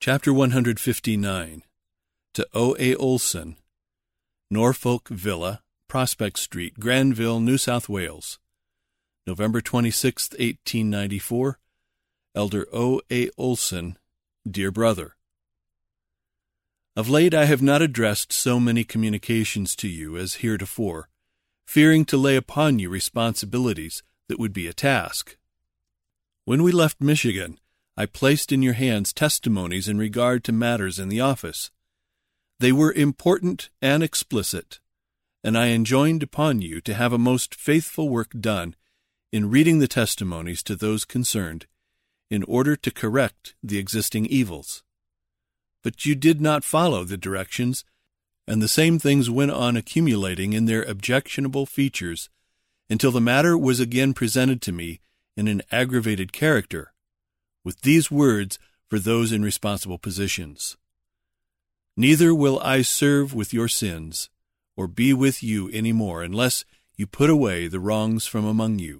Chapter 159. To O.A. Olson, Norfolk Villa, Prospect Street, Granville, New South Wales. November 26, 1894. Elder O.A. Olson, Dear Brother. Of late I have not addressed so many communications to you as heretofore, fearing to lay upon you responsibilities that would be a task. When we left Michigan, I placed in your hands testimonies in regard to matters in the office. They were important and explicit, and I enjoined upon you to have a most faithful work done in reading the testimonies to those concerned, in order to correct the existing evils. But you did not follow the directions, and the same things went on accumulating in their objectionable features until the matter was again presented to me in an aggravated character, with these words for those in responsible positions: Neither will I serve with your sins, or be with you any more, unless you put away the wrongs from among you.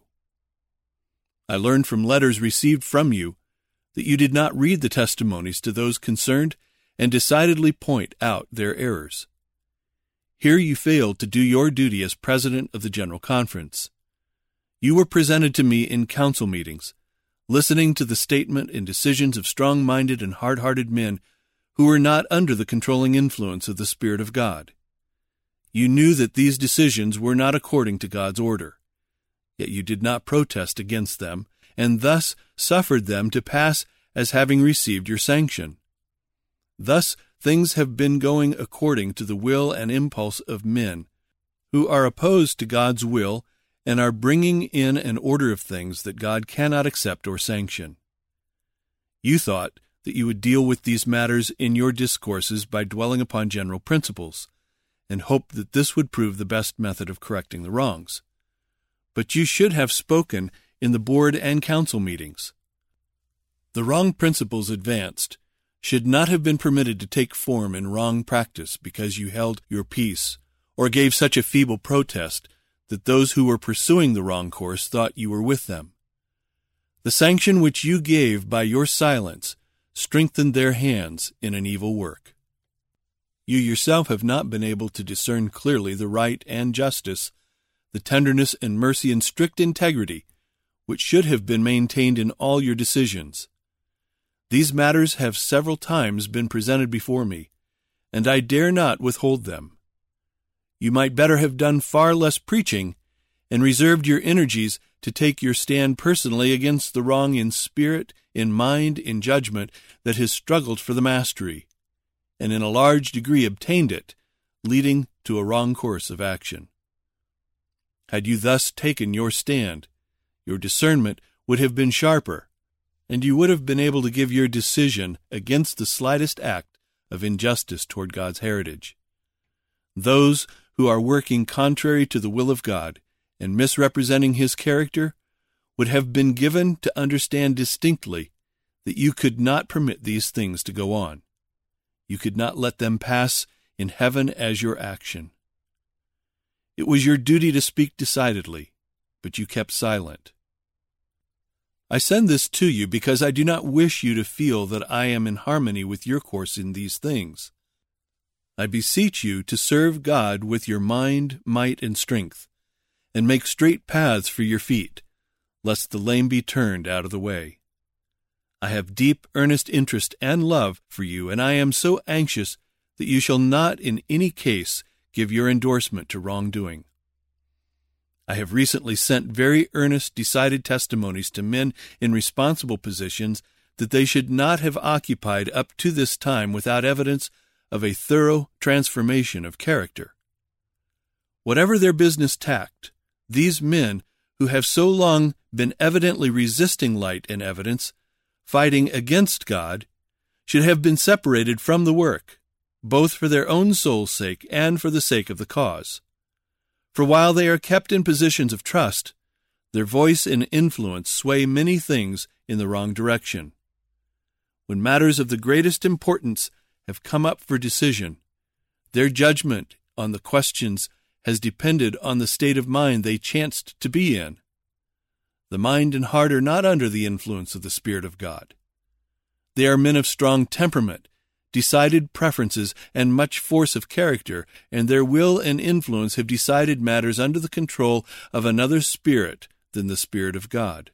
I learned from letters received from you that you did not read the testimonies to those concerned and decidedly point out their errors. Here you failed to do your duty as President of the General Conference. You were presented to me in council meetings, listening to the statement and decisions of strong-minded and hard-hearted men who were not under the controlling influence of the Spirit of God. You knew that these decisions were not according to God's order, yet you did not protest against them, and thus suffered them to pass as having received your sanction. Thus things have been going according to the will and impulse of men, who are opposed to God's will and are bringing in an order of things that God cannot accept or sanction. You thought that you would deal with these matters in your discourses by dwelling upon general principles, and hoped that this would prove the best method of correcting the wrongs. But you should have spoken in the board and council meetings. The wrong principles advanced should not have been permitted to take form in wrong practice because you held your peace, or gave such a feeble protest that those who were pursuing the wrong course thought you were with them. The sanction which you gave by your silence strengthened their hands in an evil work. You yourself have not been able to discern clearly the right and justice, the tenderness and mercy and strict integrity which should have been maintained in all your decisions. These matters have several times been presented before me, and I dare not withhold them. You might better have done far less preaching and reserved your energies to take your stand personally against the wrong in spirit, in mind, in judgment that has struggled for the mastery, and in a large degree obtained it, leading to a wrong course of action. Had you thus taken your stand, your discernment would have been sharper, and you would have been able to give your decision against the slightest act of injustice toward God's heritage. Those who are working contrary to the will of God and misrepresenting His character would have been given to understand distinctly that you could not permit these things to go on. You could not let them pass in heaven as your action. It was your duty to speak decidedly, but you kept silent. I send this to you because I do not wish you to feel that I am in harmony with your course in these things. I beseech you to serve God with your mind, might, and strength, and make straight paths for your feet, lest the lame be turned out of the way. I have deep, earnest interest and love for you, and I am so anxious that you shall not in any case give your endorsement to wrongdoing. I have recently sent very earnest, decided testimonies to men in responsible positions that they should not have occupied up to this time without evidence of a thorough transformation of character. Whatever their business tact, these men, who have so long been evidently resisting light and evidence, fighting against God, should have been separated from the work, both for their own soul's sake and for the sake of the cause. For while they are kept in positions of trust, their voice and influence sway many things in the wrong direction. When matters of the greatest importance have come up for decision, their judgment on the questions has depended on the state of mind they chanced to be in. The mind and heart are not under the influence of the Spirit of God. They are men of strong temperament, decided preferences, and much force of character, and their will and influence have decided matters under the control of another spirit than the Spirit of God.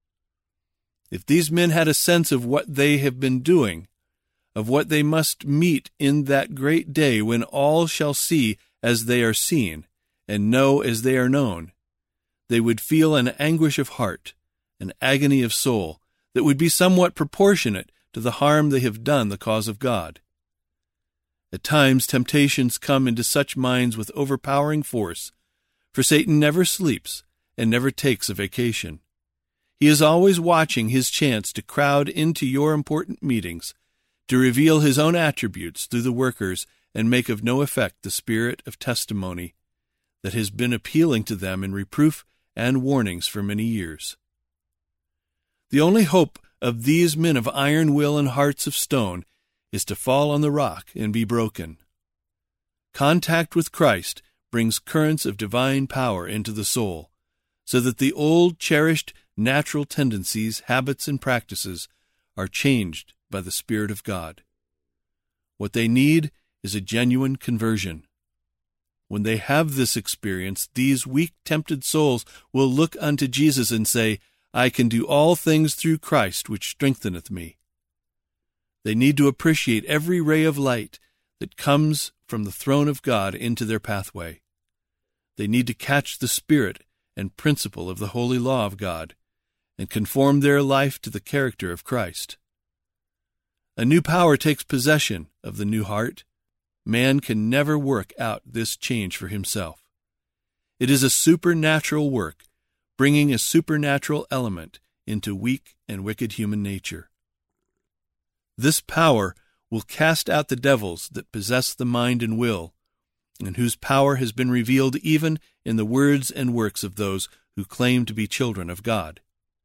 If these men had a sense of what they have been doing, of what they must meet in that great day when all shall see as they are seen, and know as they are known, they would feel an anguish of heart, an agony of soul, that would be somewhat proportionate to the harm they have done the cause of God. At times temptations come into such minds with overpowering force, for Satan never sleeps and never takes a vacation. He is always watching his chance to crowd into your important meetings, to reveal his own attributes through the workers and make of no effect the spirit of testimony that has been appealing to them in reproof and warnings for many years. The only hope of these men of iron will and hearts of stone is to fall on the rock and be broken. Contact with Christ brings currents of divine power into the soul, so that the old cherished natural tendencies, habits, and practices are changed by the Spirit of God. What they need is a genuine conversion. When they have this experience, these weak, tempted souls will look unto Jesus and say, I can do all things through Christ which strengtheneth me. They need to appreciate every ray of light that comes from the throne of God into their pathway. They need to catch the spirit and principle of the holy law of God and conform their life to the character of Christ. A new power takes possession of the new heart. Man can never work out this change for himself. It is a supernatural work, bringing a supernatural element into weak and wicked human nature. This power will cast out the devils that possess the mind and will, and whose power has been revealed even in the words and works of those who claim to be children of God.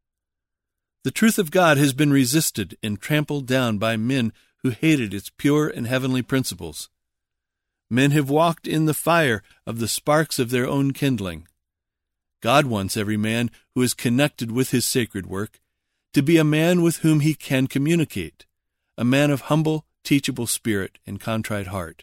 The truth of God has been resisted and trampled down by men who hated its pure and heavenly principles. Men have walked in the fire of the sparks of their own kindling. God wants every man who is connected with his sacred work to be a man with whom he can communicate, a man of humble, teachable spirit and contrite heart.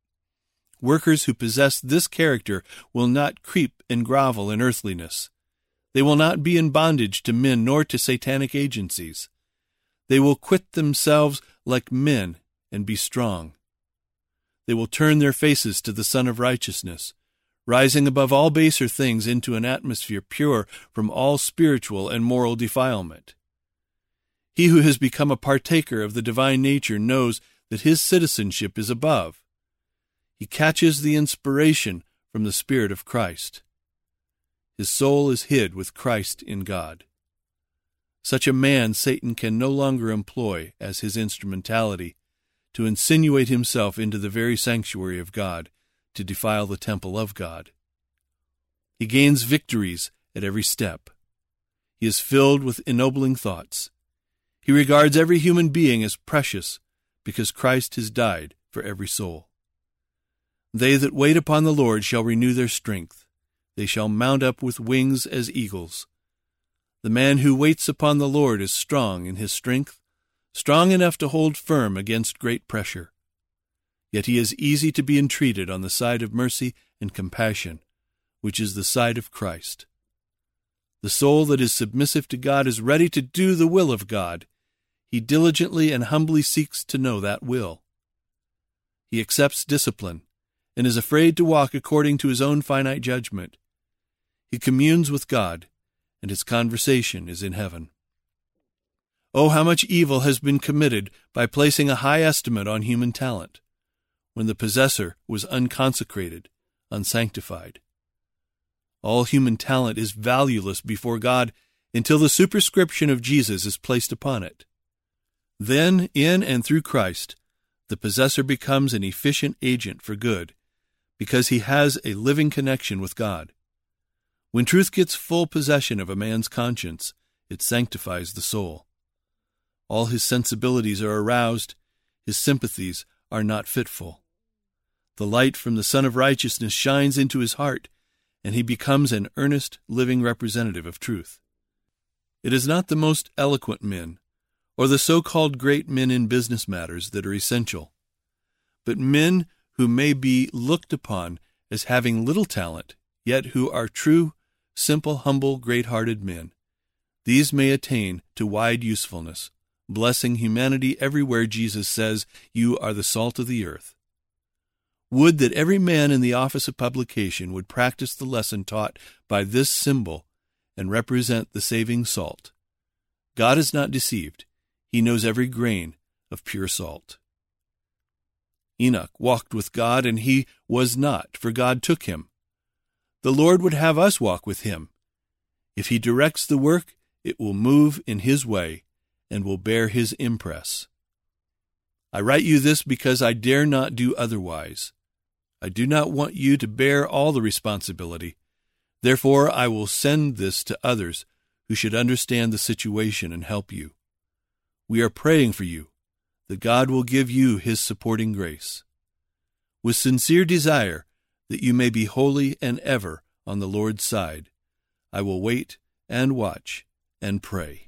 Workers who possess this character will not creep and grovel in earthliness. They will not be in bondage to men nor to satanic agencies. They will quit themselves like men and be strong. They will turn their faces to the Son of Righteousness, rising above all baser things into an atmosphere pure from all spiritual and moral defilement. He who has become a partaker of the divine nature knows that his citizenship is above. He catches the inspiration from the Spirit of Christ. His soul is hid with Christ in God. Such a man Satan can no longer employ as his instrumentality to insinuate himself into the very sanctuary of God, to defile the temple of God. He gains victories at every step. He is filled with ennobling thoughts. He regards every human being as precious because Christ has died for every soul. They that wait upon the Lord shall renew their strength. They shall mount up with wings as eagles. The man who waits upon the Lord is strong in his strength, strong enough to hold firm against great pressure. Yet he is easy to be entreated on the side of mercy and compassion, which is the side of Christ. The soul that is submissive to God is ready to do the will of God. He diligently and humbly seeks to know that will. He accepts discipline and is afraid to walk according to his own finite judgment. He communes with God, and his conversation is in heaven. Oh, how much evil has been committed by placing a high estimate on human talent, when the possessor was unconsecrated, unsanctified. All human talent is valueless before God until the superscription of Jesus is placed upon it. Then, in and through Christ, the possessor becomes an efficient agent for good, because he has a living connection with God. When truth gets full possession of a man's conscience, it sanctifies the soul. All his sensibilities are aroused, his sympathies are not fitful. The light from the Son of Righteousness shines into his heart, and he becomes an earnest, living representative of truth. It is not the most eloquent men, or the so-called great men in business matters that are essential. But men who may be looked upon as having little talent, yet who are true, simple, humble, great-hearted men, these may attain to wide usefulness, blessing humanity everywhere Jesus says, "You are the salt of the earth." Would that every man in the office of publication would practice the lesson taught by this symbol and represent the saving salt. God is not deceived. He knows every grain of pure salt. Enoch walked with God, and he was not, for God took him. The Lord would have us walk with him. If he directs the work, it will move in his way and will bear his impress. I write you this because I dare not do otherwise. I do not want you to bear all the responsibility. Therefore, I will send this to others who should understand the situation and help you. We are praying for you, that God will give you his supporting grace. With sincere desire that you may be holy and ever on the Lord's side, I will wait and watch and pray.